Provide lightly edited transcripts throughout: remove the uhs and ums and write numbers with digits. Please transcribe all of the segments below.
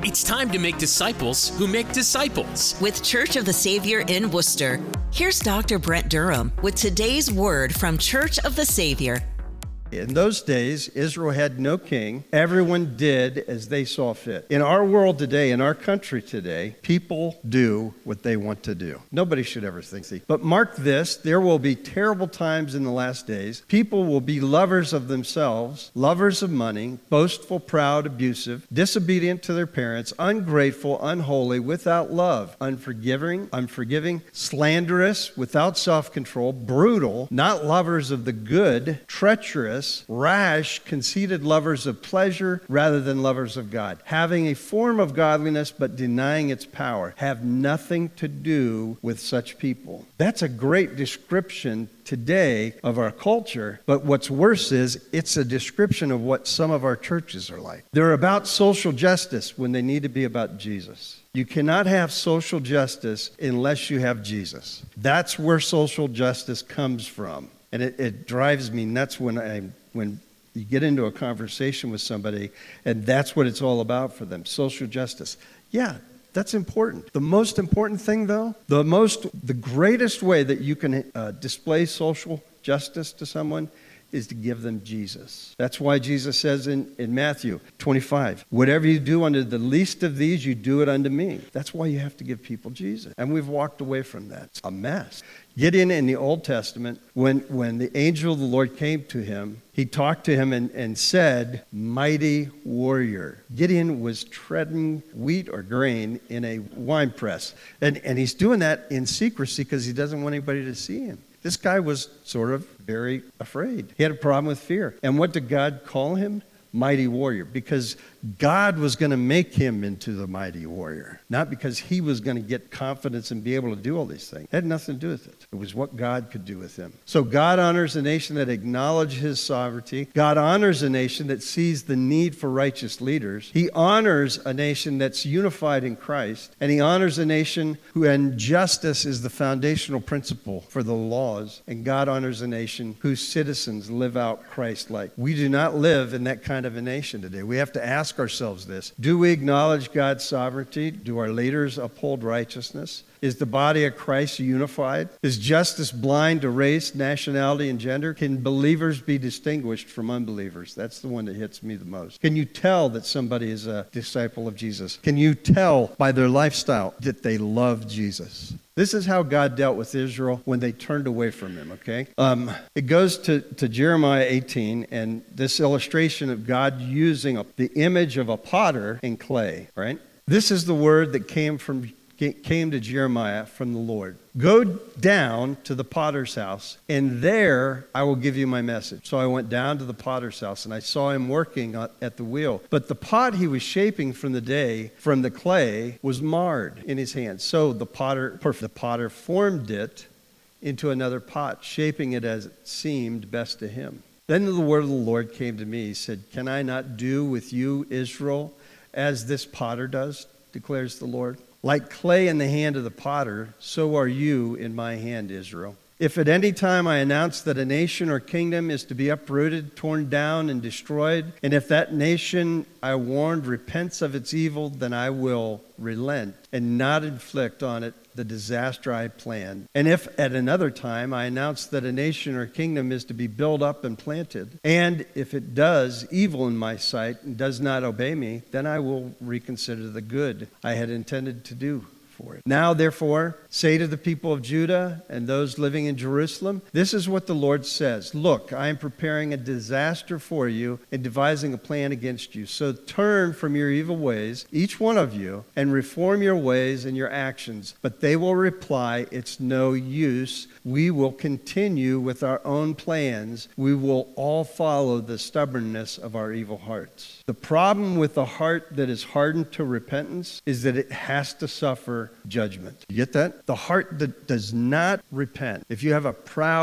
It's time to make disciples who make disciples. With Church of the Savior in Worcester, here's Dr. Brent Durham with today's word from Church of the Savior. In those days, Israel had no king. Everyone did as they saw fit. In our world today, in our country today, people do what they want to do. Nobody should ever think so. But mark this, there will be terrible times in the last days. People will be lovers of themselves, lovers of money, boastful, proud, abusive, disobedient to their parents, ungrateful, unholy, without love, unforgiving, slanderous, without self-control, brutal, not lovers of the good, treacherous, rash, conceited, lovers of pleasure rather than lovers of God, having a form of godliness but denying its power. Have nothing to do with such people. That's a great description today of our culture, but what's worse is it's a description of what some of our churches are like. They're about social justice when they need to be about Jesus. You cannot have social justice unless you have Jesus. That's where social justice comes from. And it drives me nuts when you get into a conversation with somebody and that's what it's all about for them, social justice. Yeah, that's important. The most important thing, though, the greatest way that you can display social justice to someone is to give them Jesus. That's why Jesus says in Matthew 25, whatever you do unto the least of these, you do it unto me. That's why you have to give people Jesus. And we've walked away from that. It's a mess. Gideon in the Old Testament, when the angel of the Lord came to him, he talked to him and said, mighty warrior. Gideon was treading wheat or grain in a wine press. And he's doing that in secrecy because he doesn't want anybody to see him. This guy was sort of very afraid. He had a problem with fear. And what did God call him? Mighty warrior. Because God was going to make him into the mighty warrior. Not because he was going to get confidence and be able to do all these things. It had nothing to do with it. It was what God could do with him. So God honors a nation that acknowledges his sovereignty. God honors a nation that sees the need for righteous leaders. He honors a nation that's unified in Christ. And he honors a nation and justice is the foundational principle for the laws. And God honors a nation whose citizens live out Christ-like. We do not live in that kind of a nation today. We have to ask ourselves this. Do we acknowledge God's sovereignty? Do our leaders uphold righteousness? Is the body of Christ unified? Is justice blind to race, nationality, and gender? Can believers be distinguished from unbelievers? That's the one that hits me the most. Can you tell that somebody is a disciple of Jesus? Can you tell by their lifestyle that they love Jesus? This is how God dealt with Israel when they turned away from him, okay? It goes to Jeremiah 18, and this illustration of God using the image of a potter in clay, right? This is the word that came to Jeremiah from the Lord. Go down to the potter's house, and there I will give you my message. So I went down to the potter's house, and I saw him working at the wheel. But the pot he was shaping from the clay, was marred in his hand. So the potter formed it into another pot, shaping it as it seemed best to him. Then the word of the Lord came to me. He said, can I not do with you, Israel, as this potter does, declares the Lord? Like clay in the hand of the potter, so are you in my hand, Israel. If at any time I announce that a nation or kingdom is to be uprooted, torn down, and destroyed, and if that nation I warned repents of its evil, then I will relent and not inflict on it the disaster I planned. And if at another time I announce that a nation or kingdom is to be built up and planted, and if it does evil in my sight and does not obey me, then I will reconsider the good I had intended to do for it. Now, therefore, say to the people of Judah and those living in Jerusalem, this is what the Lord says. Look, I am preparing a disaster for you and devising a plan against you. So turn from your evil ways, each one of you, and reform your ways and your actions. But they will reply, it's no use. We will continue with our own plans. We will all follow the stubbornness of our evil hearts. The problem with the heart that is hardened to repentance is that it has to suffer judgment. You get that? The heart that does not repent. If you have a proud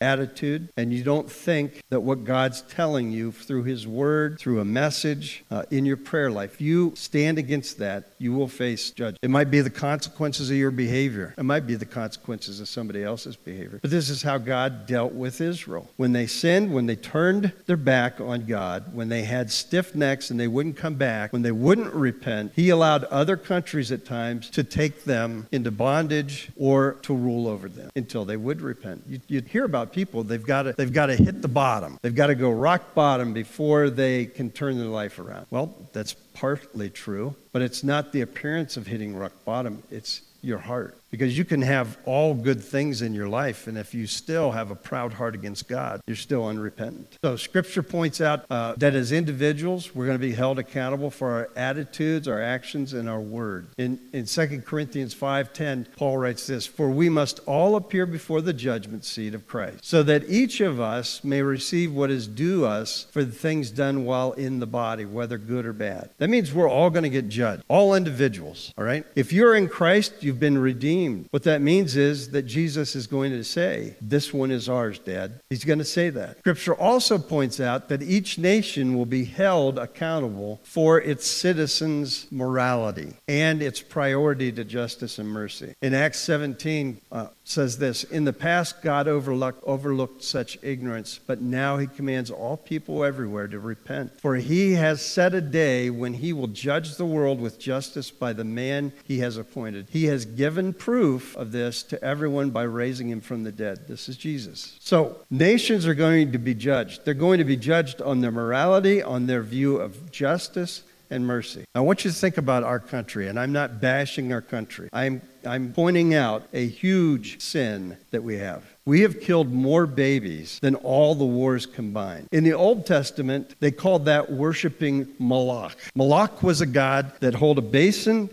attitude, and you don't think that what God's telling you through His Word, through a message, in your prayer life, you stand against that, you will face judgment. It might be the consequences of your behavior. It might be the consequences of somebody else's behavior. But this is how God dealt with Israel. When they sinned, when they turned their back on God, when they had stiff necks and they wouldn't come back, when they wouldn't repent, He allowed other countries at times to take them into bondage or to rule over them until they would repent. You'd hear about people, they've got to hit the bottom. They've got to go rock bottom before they can turn their life around. Well, that's partly true, but it's not the appearance of hitting rock bottom, it's your heart. Because you can have all good things in your life, and if you still have a proud heart against God, you're still unrepentant. So Scripture points out that as individuals, we're going to be held accountable for our attitudes, our actions, and our word. In 2 Corinthians 5:10, Paul writes this, "For we must all appear before the judgment seat of Christ, so that each of us may receive what is due us for the things done while in the body, whether good or bad." That means we're all going to get judged, all individuals, all right? If you're in Christ, you've been redeemed. What that means is that Jesus is going to say, "This one is ours, Dad." He's going to say that. Scripture also points out that each nation will be held accountable for its citizens' morality and its priority to justice and mercy. In Acts 17, says this, "In the past, God overlooked such ignorance, but now He commands all people everywhere to repent. For He has set a day when He will judge the world with justice by the man He has appointed. He has given proof of this to everyone by raising Him from the dead." This is Jesus. So nations are going to be judged. They're going to be judged on their morality, on their view of justice and mercy. I want you to think about our country, and I'm not bashing our country. I'm pointing out a huge sin that we have. We have killed more babies than all the wars combined. In the Old Testament, they called that worshiping Moloch. Moloch was a god that held a basin,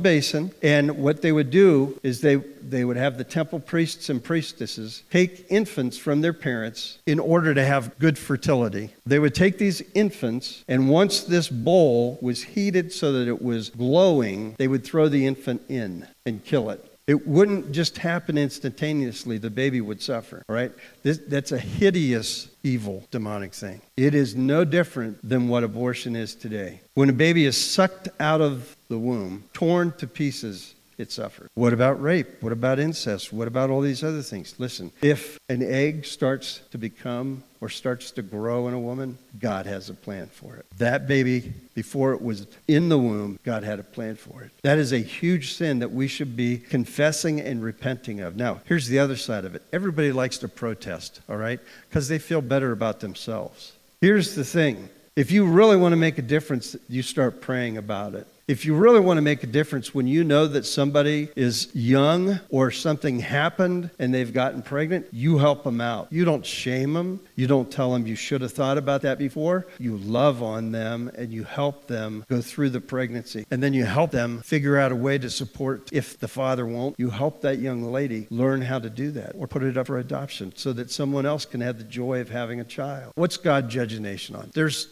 and what they would do is they would have the temple priests and priestesses take infants from their parents in order to have good fertility. They would take these infants, and once this bowl was heated so that it was glowing, they would throw the infant in and kill it. It wouldn't just happen instantaneously. The baby would suffer, all right? That's a hideous, evil, demonic thing. It is no different than what abortion is today. When a baby is sucked out of the womb, torn to pieces, it suffers. What about rape? What about incest? What about all these other things? Listen, if an egg starts to become or starts to grow in a woman, God has a plan for it. That baby, before it was in the womb, God had a plan for it. That is a huge sin that we should be confessing and repenting of. Now, here's the other side of it. Everybody likes to protest, all right? Because they feel better about themselves. Here's the thing. If you really want to make a difference, you start praying about it. If you really want to make a difference when you know that somebody is young or something happened and they've gotten pregnant, you help them out. You don't shame them. You don't tell them you should have thought about that before. You love on them and you help them go through the pregnancy. And then you help them figure out a way to support if the father won't. You help that young lady learn how to do that or put it up for adoption so that someone else can have the joy of having a child. What's God judge a nation on? There's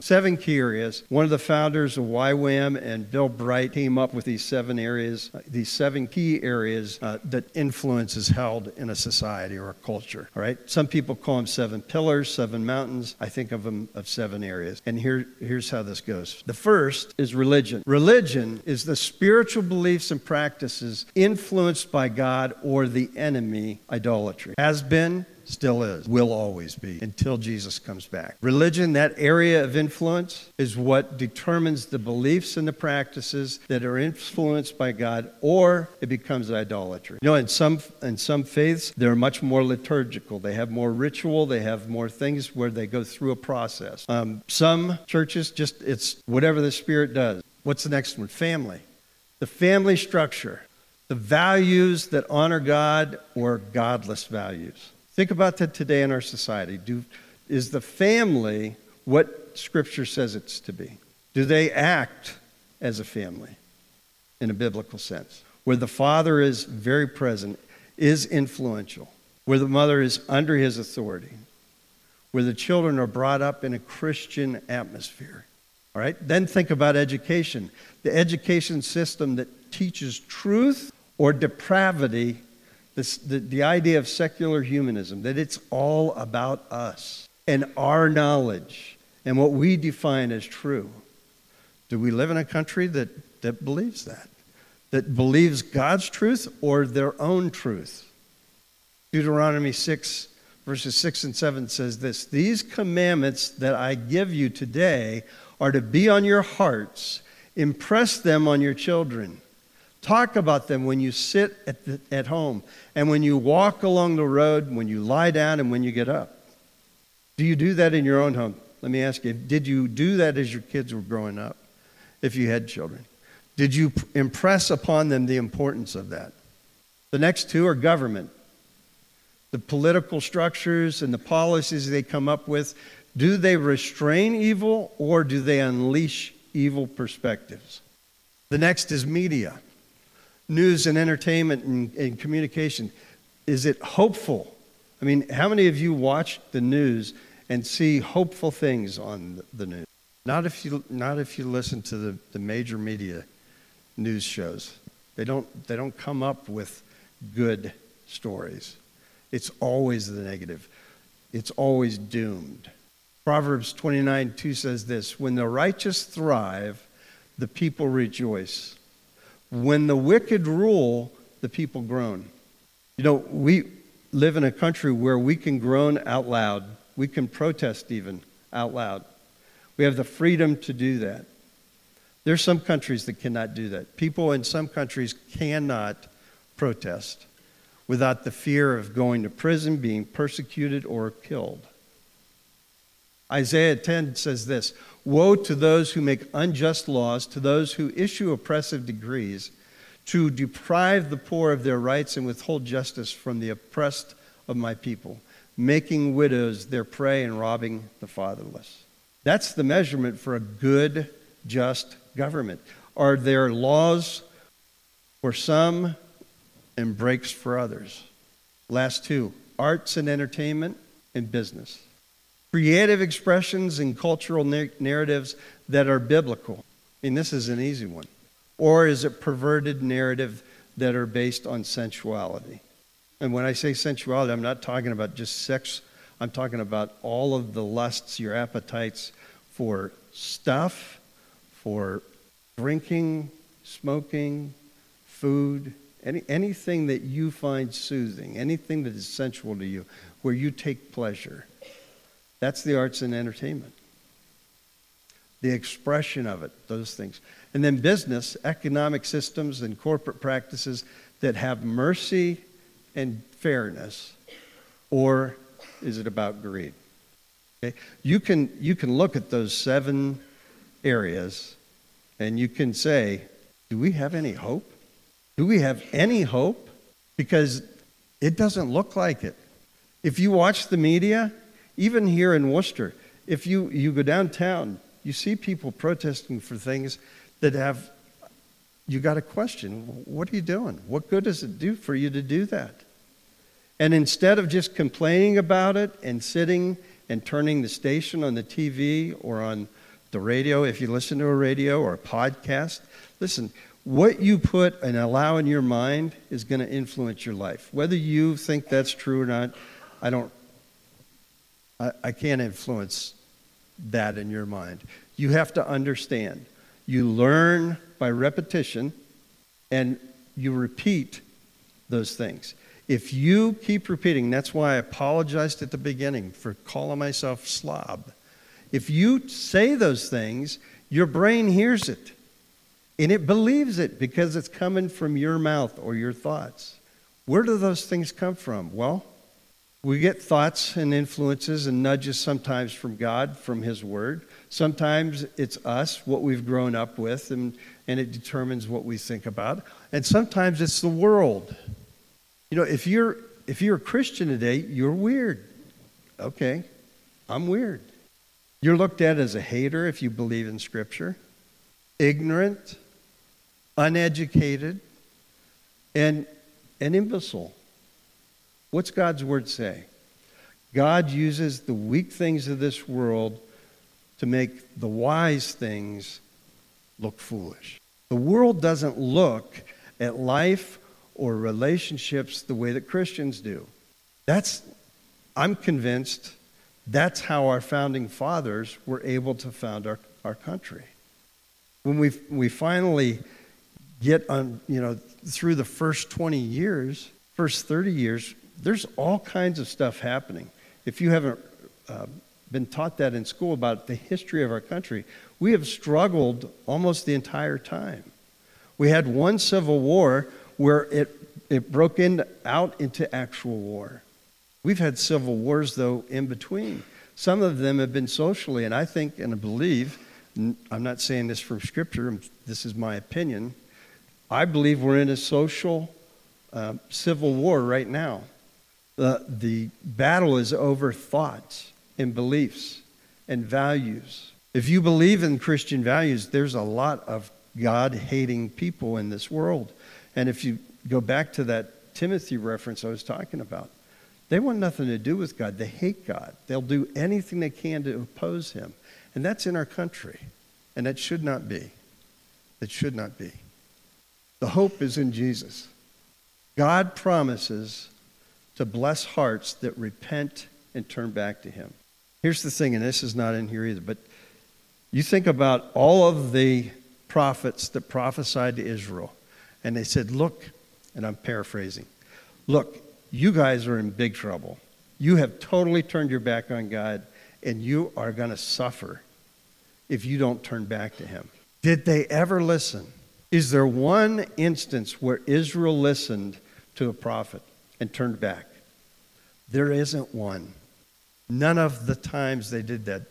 7 key areas. One of the founders of YWAM and Bill Bright came up with these 7 areas, these 7 key areas that influence is held in a society or a culture. All right. Some people call them 7 pillars, 7 mountains. I think of them of 7 areas. And here's how this goes. The first is religion. Religion is the spiritual beliefs and practices influenced by God or the enemy, idolatry. Has been, still is, will always be until Jesus comes back. Religion, that area of influence, is what determines the beliefs and the practices that are influenced by God, or it becomes idolatry. You know, in some faiths, they're much more liturgical. They have more ritual. They have more things where they go through a process. Some churches, it's whatever the Spirit does. What's the next one? Family. The family structure. The values that honor God or godless values. Think about that today in our society. Is the family what Scripture says it's to be? Do they act as a family in a biblical sense? Where the father is very present, is influential. Where the mother is under his authority. Where the children are brought up in a Christian atmosphere. All right? Then think about education. The education system that teaches truth or depravity The idea of secular humanism, that it's all about us and our knowledge and what we define as true. Do we live in a country that believes that? That believes God's truth or their own truth? Deuteronomy 6, verses 6 and 7 says this: "These commandments that I give you today are to be on your hearts. Impress them on your children. Talk about them when you sit at home and when you walk along the road, when you lie down and when you get up." Do you do that in your own home? Let me ask you, did you do that as your kids were growing up, if you had children? Did you impress upon them the importance of that? The next two are government. The political structures and the policies they come up with, do they restrain evil or do they unleash evil perspectives? The next is media. News and entertainment and communication. Is it hopeful? I mean, how many of you watch the news and see hopeful things on the news? Not if you listen to the major media news shows. They don't come up with good stories. It's always the negative. It's always doomed. Proverbs 29:2 says this: "When the righteous thrive, the people rejoice. When the wicked rule, the people groan." You know, we live in a country where we can groan out loud. We can protest even out loud. We have the freedom to do that. There's some countries that cannot do that. People in some countries cannot protest without the fear of going to prison, being persecuted, or killed. Isaiah 10 says this: "Woe to those who make unjust laws, to those who issue oppressive decrees, to deprive the poor of their rights and withhold justice from the oppressed of my people, making widows their prey and robbing the fatherless." That's the measurement for a good, just government. Are there laws for some and breaks for others? Last two, arts and entertainment and business. Creative expressions and cultural narratives that are biblical. And this is an easy one. Or is it perverted narrative that are based on sensuality? And when I say sensuality, I'm not talking about just sex. I'm talking about all of the lusts, your appetites for stuff, for drinking, smoking, food, anything that you find soothing, anything that is sensual to you, where you take pleasure. That's the arts and entertainment. The expression of it, those things. And then business, economic systems and corporate practices that have mercy and fairness, or is it about greed? Okay? You can look at those 7 areas and you can say, do we have any hope? Do we have any hope? Because it doesn't look like it. If you watch the media, even here in Worcester, if you go downtown, you see people protesting for things that you got to question, what are you doing? What good does it do for you to do that? And instead of just complaining about it and sitting and turning the station on the TV or on the radio, if you listen to a radio or a podcast, listen, what you put and allow in your mind is going to influence your life. Whether you think that's true or not, I can't influence that in your mind. You have to understand. You learn by repetition and you repeat those things. If you keep repeating, that's why I apologized at the beginning for calling myself slob. If you say those things, your brain hears it. And it believes it because it's coming from your mouth or your thoughts. Where do those things come from? Well, we get thoughts and influences and nudges sometimes from God, from His Word. Sometimes it's us, what we've grown up with, and it determines what we think about. And sometimes it's the world. You know, if you're a Christian today, you're weird. Okay, I'm weird. You're looked at as a hater if you believe in Scripture, ignorant, uneducated, and an imbecile. What's God's Word say? God uses the weak things of this world to make the wise things look foolish. The world doesn't look at life or relationships the way that Christians do. I'm convinced that's how our founding fathers were able to found our country. When we finally get on, through the first 20 years, first 30 years, there's all kinds of stuff happening. If you haven't been taught that in school about the history of our country, we have struggled almost the entire time. We had one civil war where it broke out into actual war. We've had civil wars, though, in between. Some of them have been socially, and I think and I believe, I'm not saying this from Scripture, this is my opinion, I believe we're in a social civil war right now. The battle is over thoughts and beliefs and values. If you believe in Christian values, there's a lot of God-hating people in this world. And if you go back to that Timothy reference I was talking about, they want nothing to do with God. They hate God. They'll do anything they can to oppose him. And that's in our country. And that should not be. It should not be. The hope is in Jesus. God promises to bless hearts that repent and turn back to him. Here's the thing, and this is not in here either, but you think about all of the prophets that prophesied to Israel, and they said, look, and I'm paraphrasing, look, you guys are in big trouble. You have totally turned your back on God, and you are going to suffer if you don't turn back to him. Did they ever listen? Is there one instance where Israel listened to a prophet and turned back? There isn't one. None of the times they did that.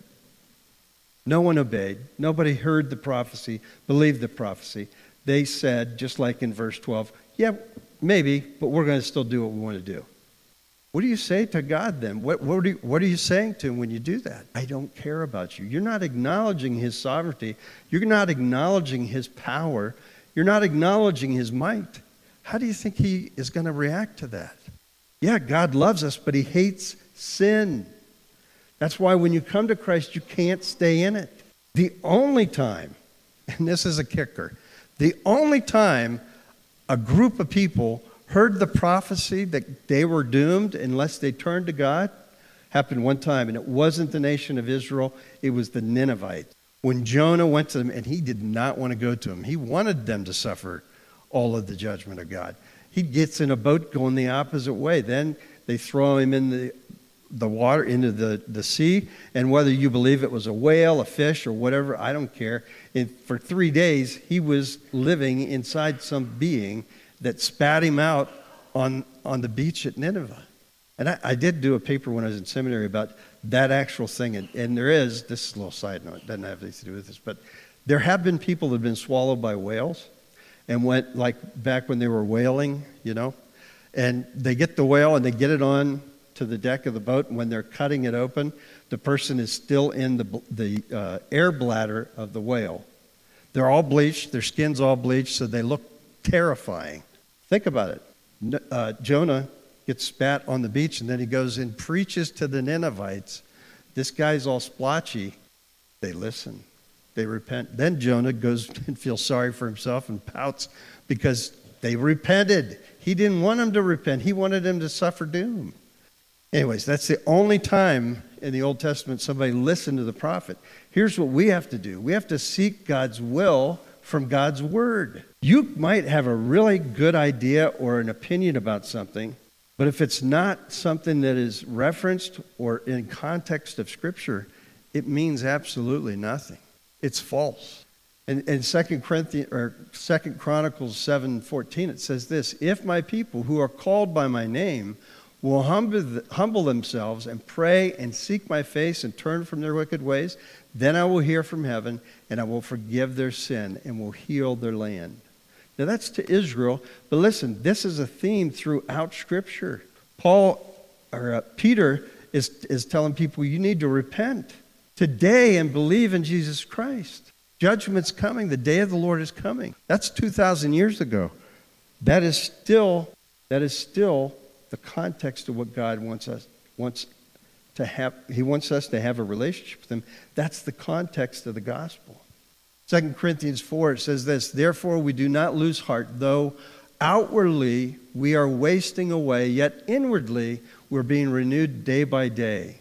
No one obeyed. Nobody heard the prophecy, believed the prophecy. They said, just like in verse 12, yeah, maybe, but we're going to still do what we want to do. What do you say to God then? What are you saying to him when you do that? I don't care about you. You're not acknowledging his sovereignty. You're not acknowledging his power. You're not acknowledging his might. How do you think he is going to react to that? Yeah, God loves us, but he hates sin. That's why when you come to Christ, you can't stay in it. The only time, and this is a kicker, the only time a group of people heard the prophecy that they were doomed unless they turned to God happened one time, and it wasn't the nation of Israel, it was the Ninevites. When Jonah went to them, and he did not want to go to them, he wanted them to suffer all of the judgment of God. He gets in a boat going the opposite way. Then they throw him in the water, into the sea, and whether you believe it was a whale, a fish, or whatever, I don't care. For 3 days, he was living inside some being that spat him out on the beach at Nineveh. And I did do a paper when I was in seminary about that actual thing. And there is, this is a little side note, it doesn't have anything to do with this, but there have been people that have been swallowed by whales and went, like back when they were whaling, and they get the whale and they get it on to the deck of the boat, and when they're cutting it open, the person is still in the air bladder of the whale. They're all bleached, their skin's all bleached, so they look terrifying. Think about it. Jonah gets spat on the beach, and then he goes and preaches to the Ninevites. This guy's all splotchy. They listen. They repent. Then Jonah goes and feels sorry for himself and pouts because they repented. He didn't want them to repent. He wanted them to suffer doom. Anyways, that's the only time in the Old Testament somebody listened to the prophet. Here's what we have to do. We have to seek God's will from God's word. You might have a really good idea or an opinion about something, but if it's not something that is referenced or in context of Scripture, it means absolutely nothing. It's false. In 2 Chronicles 7:14, it says this: if my people who are called by my name will humble themselves and pray and seek my face and turn from their wicked ways, then I will hear from heaven and I will forgive their sin and will heal their land. Now that's to Israel, but listen, this is a theme throughout Scripture. Peter is telling people you need to repent today and believe in Jesus Christ. Judgment's coming. The day of the Lord is coming. That's 2,000 years ago. That is still the context of what God wants to have. He wants us to have a relationship with him. That's the context of the gospel. 2 Corinthians 4, it says this: therefore we do not lose heart, though outwardly we are wasting away, yet inwardly we're being renewed day by day.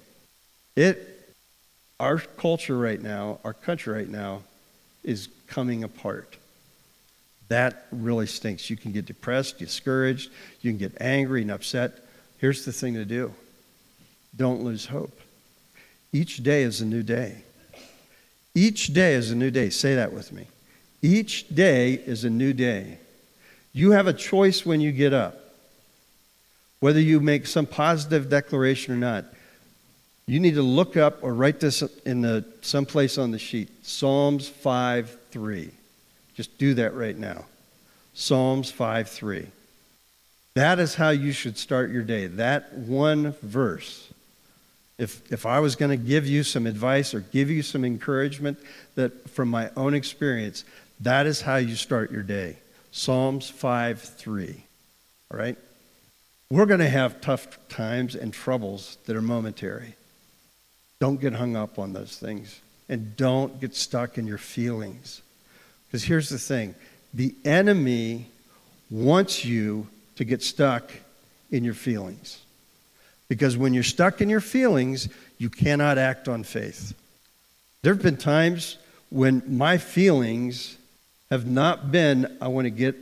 Our culture right now, our country right now, is coming apart. That really stinks. You can get depressed, discouraged, you can get angry and upset. Here's the thing to do. Don't lose hope. Each day is a new day. Each day is a new day. Say that with me. Each day is a new day. You have a choice when you get up. Whether you make some positive declaration or not, you need to look up or write this in someplace on the sheet. Psalms 5:3. Just do that right now. Psalms 5:3. That is how you should start your day. That one verse. If I was going to give you some advice or give you some encouragement that from my own experience, that is how you start your day. Psalms 5:3. All right? We're going to have tough times and troubles that are momentary. Don't get hung up on those things. And don't get stuck in your feelings. Because here's the thing. The enemy wants you to get stuck in your feelings. Because when you're stuck in your feelings, you cannot act on faith. There have been times when my feelings have not been, I want to get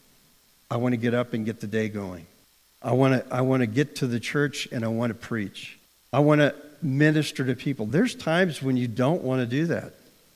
up and get the day going. I want to get to the church and I want to preach. I want to minister to people. There's times when you don't want to do that.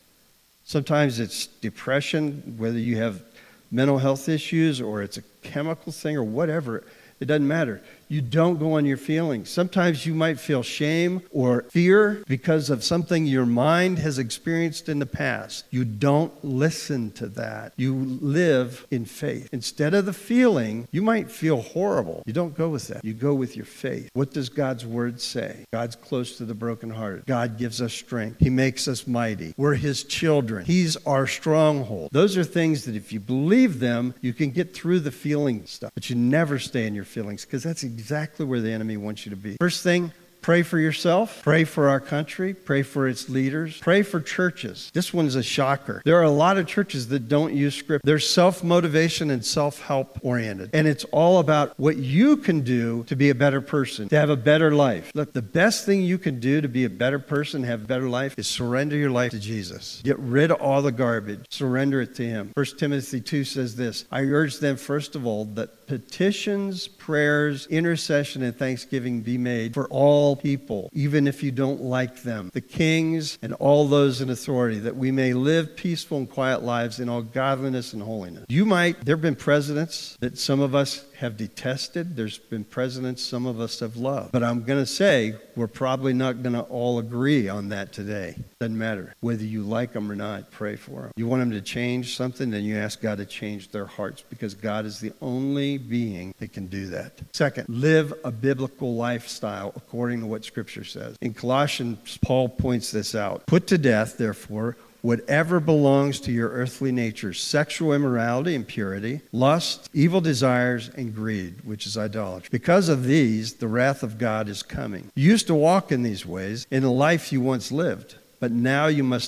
Sometimes it's depression, whether you have mental health issues or it's a chemical thing or whatever. It doesn't matter. You don't go on your feelings. Sometimes you might feel shame or fear because of something your mind has experienced in the past. You don't listen to that. You live in faith. Instead of the feeling, you might feel horrible. You don't go with that. You go with your faith. What does God's word say? God's close to the brokenhearted. God gives us strength. He makes us mighty. We're his children. He's our stronghold. Those are things that if you believe them, you can get through the feeling stuff. But you never stay in your feelings because that's exactly where the enemy wants you to be. First thing, pray for yourself. Pray for our country. Pray for its leaders. Pray for churches. This one's a shocker. There are a lot of churches that don't use scripture. They're self-motivation and self-help oriented. And it's all about what you can do to be a better person, to have a better life. Look, the best thing you can do to be a better person, have a better life, is surrender your life to Jesus. Get rid of all the garbage. Surrender it to him. 1 Timothy 2 says this, I urge them, first of all, that petitions, prayers, intercession, and thanksgiving be made for all people, even if you don't like them, the kings and all those in authority, that we may live peaceful and quiet lives in all godliness and holiness. There have been presidents that some of us have detested. There's been presidents some of us have loved. But I'm going to say we're probably not going to all agree on that today. Doesn't matter. Whether you like them or not, pray for them. You want them to change something, then you ask God to change their hearts because God is the only being that can do that. Second, live a biblical lifestyle according to what Scripture says. In Colossians, Paul points this out. Put to death, therefore, whatever belongs to your earthly nature, sexual immorality, impurity, lust, evil desires, and greed, which is idolatry. Because of these, the wrath of God is coming. You used to walk in these ways in the life you once lived, but now you must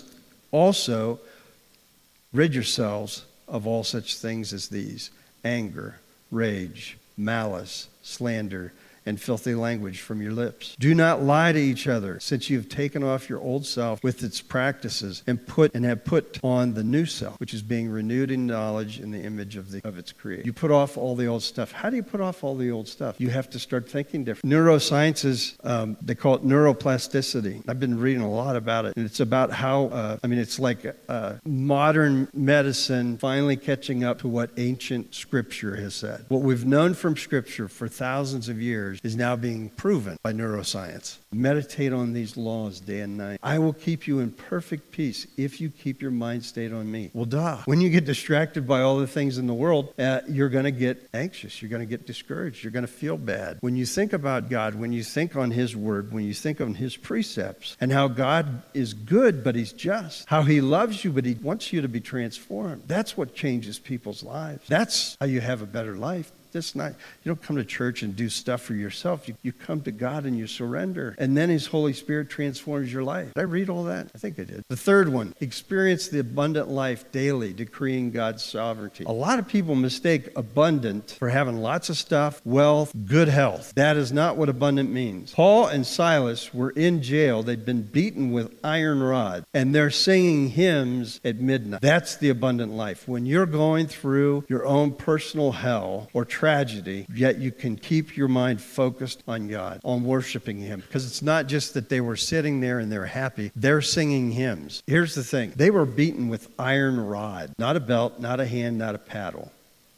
also rid yourselves of all such things as these: anger, rage, malice, slander, and filthy language from your lips. Do not lie to each other, since you have taken off your old self with its practices and have put on the new self, which is being renewed in knowledge in the image of its creator. You put off all the old stuff. How do you put off all the old stuff? You have to start thinking different. Neurosciences, they call it neuroplasticity. I've been reading a lot about it, and it's about how, it's like modern medicine finally catching up to what ancient Scripture has said. What we've known from Scripture for thousands of years is now being proven by neuroscience. Meditate on these laws day and night. I will keep you in perfect peace if you keep your mind stayed on me. Well, duh. When you get distracted by all the things in the world, you're going to get anxious. You're going to get discouraged. You're going to feel bad. When you think about God, when you think on his word, when you think on his precepts, and how God is good, but he's just, how he loves you, but he wants you to be transformed, that's what changes people's lives. That's how you have a better life. It's not, you don't come to church and do stuff for yourself. You come to God and you surrender. And then his Holy Spirit transforms your life. Did I read all that? I think I did. The third one, experience the abundant life daily, decreeing God's sovereignty. A lot of people mistake abundant for having lots of stuff, wealth, good health. That is not what abundant means. Paul and Silas were in jail. They'd been beaten with iron rod, and they're singing hymns at midnight. That's the abundant life. When you're going through your own personal hell or tragedy, yet you can keep your mind focused on God, on worshiping him. Because it's not just that they were sitting there and they're happy. They're singing hymns. Here's the thing. They were beaten with iron rod. Not a belt, not a hand, not a paddle.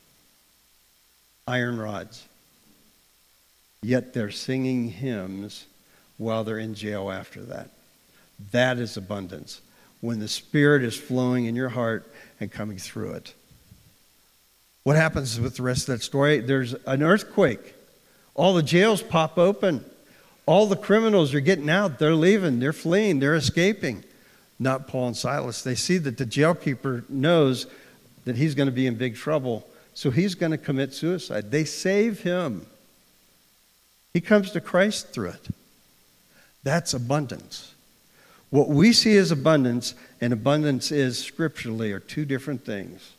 Iron rods. Yet they're singing hymns while they're in jail after that. That is abundance. When the Spirit is flowing in your heart and coming through it. What happens with the rest of that story? There's an earthquake. All the jails pop open. All the criminals are getting out. They're leaving. They're fleeing. They're escaping. Not Paul and Silas. They see that the jailkeeper knows that he's going to be in big trouble, so he's going to commit suicide. They save him. He comes to Christ through it. That's abundance. What we see as abundance and abundance is scripturally are two different things.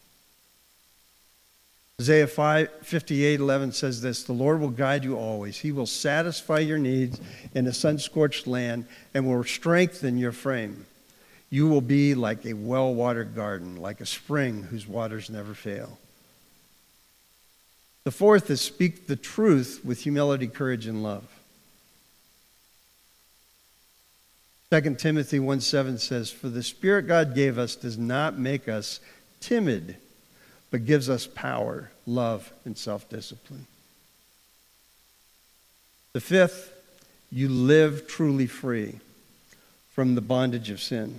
Isaiah 58:11 says this, the Lord will guide you always. He will satisfy your needs in a sun-scorched land and will strengthen your frame. You will be like a well-watered garden, like a spring whose waters never fail. The fourth is speak the truth with humility, courage, and love. 2 Timothy 1:7 says, for the Spirit God gave us does not make us timid, but gives us power, love, and self-discipline. The fifth, you live truly free from the bondage of sin.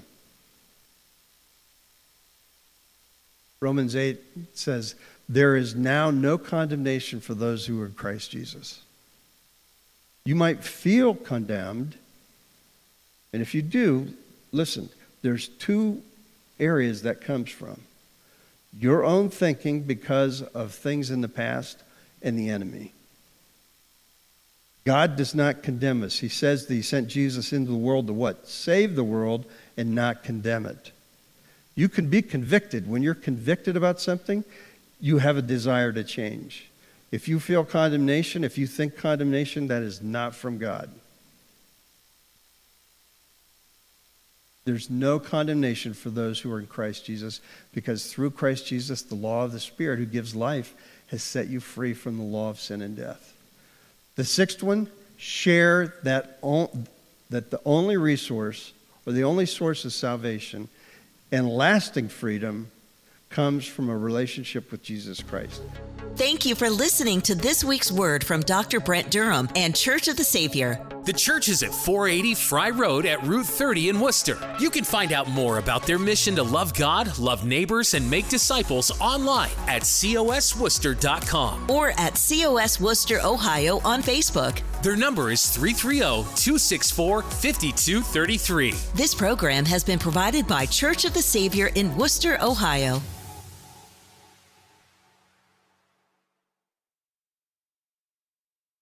Romans 8 says, there is now no condemnation for those who are in Christ Jesus. You might feel condemned, and if you do, listen, there's two areas that comes from. Your own thinking because of things in the past and the enemy. God does not condemn us. He says that he sent Jesus into the world to what? Save the world and not condemn it. You can be convicted. When you're convicted about something, you have a desire to change. If you feel condemnation, if you think condemnation, that is not from God. There's no condemnation for those who are in Christ Jesus, because through Christ Jesus, the law of the Spirit who gives life has set you free from the law of sin and death. The sixth one, share that the only resource or the only source of salvation and lasting freedom comes from a relationship with Jesus Christ. Thank you for listening to this week's word from Dr. Brent Durham and Church of the Savior. The church is at 480 Fry Road at Route 30 in Worcester. You can find out more about their mission to love God, love neighbors, and make disciples online at cosworcester.com or at COS Worcester, Ohio on Facebook. Their number is 330-264-5233. This program has been provided by Church of the Savior in Worcester, Ohio.